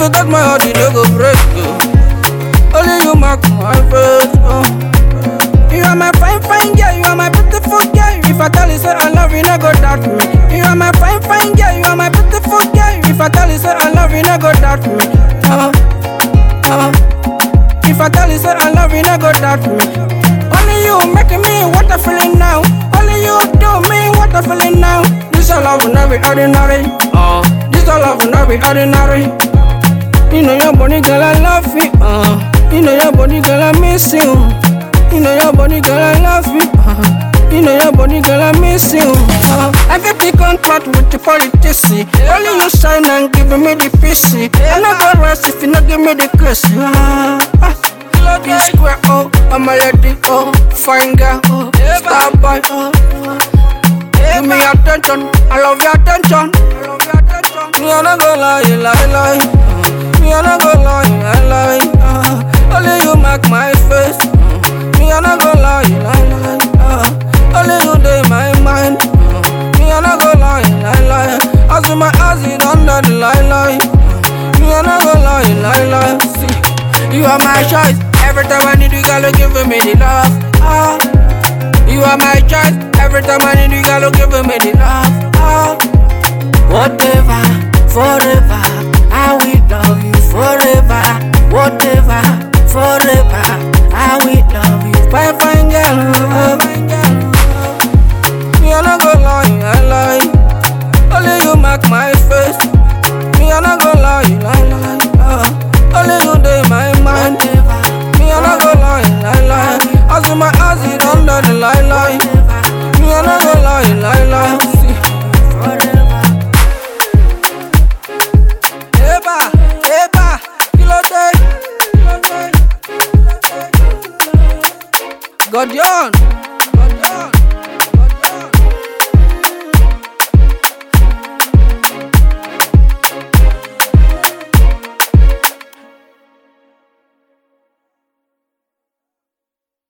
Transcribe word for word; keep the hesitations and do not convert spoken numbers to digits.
you touch my heart, you don't go break. Oh. Only you mark my face. Oh. You are my fine, fine girl, you are my beautiful girl. If I tell you say I love you, no go doubt me. You are my fine, fine girl, you are my beautiful girl. If I tell you say I love you, no go doubt me. Uh, uh. If I tell you say I love you, no go doubt me. Only you making me what I'm feeling now. Only you do me what I'm feeling now. This all love will not be ordinary. Uh, this all love will not be ordinary. You know your body, girl, I love you. Uh, you know your body, girl, I miss you. You know your body, girl, I love you. Uh, you know your body, girl, I miss you. Uh, I get the contract with the politics. Only you shine and give me the P C. I'm not gonna rest if you not give me the kiss. Uh, uh, This square, oh, I'm a lady, oh, fine girl, oh, star boy, oh. Give me attention, I love your attention. I love your attention. Me I not go lie, lie, lie. Uh, me I not go lie, lie, lie. Uh, only you make my face. Uh, me I not go lie, lie, lie. Uh, only you dey my mind. Uh, me I not go lie, lie, lie. I see my eyes is under the lie, lie. Uh, me I not go lie, lie, lie. See, you are my choice. Every time I need you, girl, you give me the love. Ah, you are my choice. Every time I need you, girl, you give me the love. Ah, whatever, forever, I will love you forever. Whatever, forever, I will love you. Fine, fine girl, fine girl. Me I not go lie, I lie. Only you make my face. Me I not go lie, lie, lie. Uh, only you dey my mind. I not go lie, lie, lie. I see my eyes is under the lie, lie. Me I not go lie, lie, lie. See, forever. Eba, eba, kilo day, kilo day. God, yon.